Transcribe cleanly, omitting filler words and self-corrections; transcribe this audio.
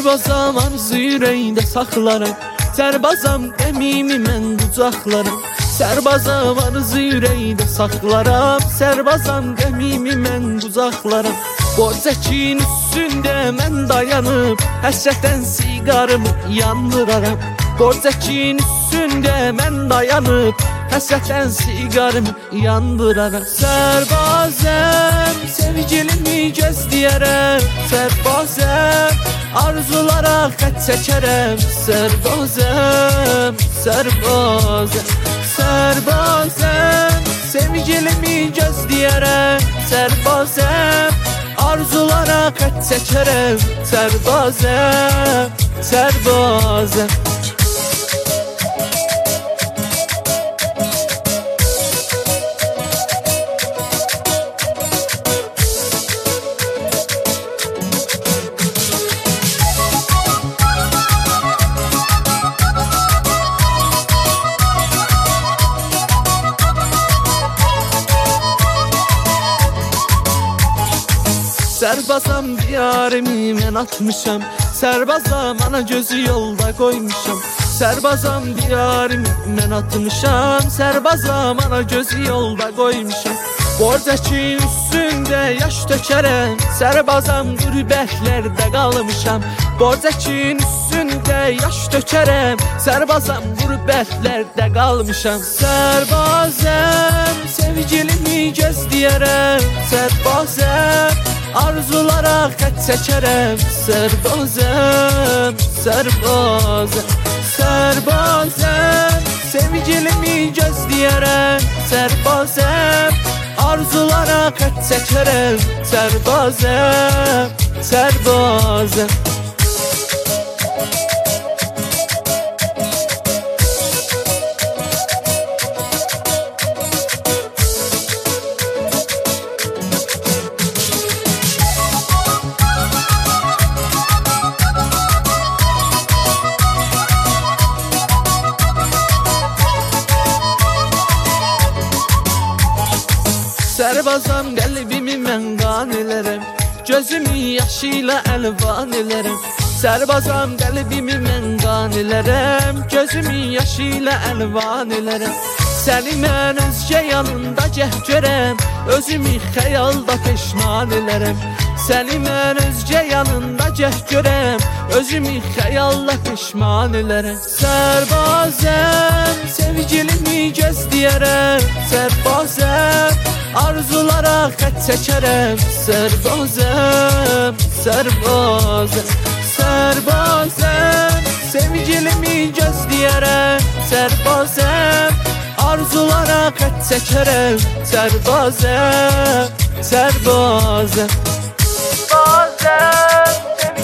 Sərbazam arzu ürəkdə saxlaram, sərbazam qəmimi mən qucaqlaram. Sərbazam arzu ürəkdə saxlaram, sərbazam qəmimi mən qucaqlaram. Borcəkin üstündə mən dayanıb, həsrətən siqarımı yandıraram. Borcəkin üstündə mən dayanıb, həsrətən siqarımı yandıraram. Sərbazəm, sevgilimi gözləyərəm, sərbazəm, arzulara xət çəkərəm. Sərbazəm, sərbazəm, sərbazəm, sevgilimi gözləyərəm, sərbazəm, arzulara xət çəkərəm. Sərbazəm, sərbazəm. Sərbazam diyarimi mən atmışam, sərbazam ana gözü yolda qoymuşam. Sərbazam diyarimi mən atmışam, sərbazam ana gözü yolda qoymuşam. Borcəkin üstündə yaş tökərəm, sərbazam qürbətlərdə qalmışam. Borcəkin üstündə yaş tökərəm, sərbazam qürbətlərdə qalmışam. Sərbazəm, sevgilimi gözləyərəm, sərbazəm, arzulara xət çəkərəm. Sərbazəm, sərbazəm, sərbazəm, sevgilimi gözləyərəm, sərbazəm, arzulara xət çəkərəm. Sərbazəm, sərbazəm. Sərbazam qəlbimi mən qan elərəm, gözümü yaşı ilə əlvan elərəm. Sərbazam qəlbimi mən qan elərəm, gözümü yaşı ilə əlvan elərəm. Səni mən özgə yanında gəh görəm, özümü xəyalda peşman elərəm. Səni mən özgə yanında gəh görəm, özümü xəyalda peşman elərəm. Sərbazəm, sevgilimi gözləyərəm, sərbazəm, arzulara xət çəkərəm. Sərbazəm, sərbazəm, sərbazəm, sevgilimi gözləyərəm, sərbazəm, arzulara xət çəkərəm. Sərbazəm, sərbazəm, sərbazəm,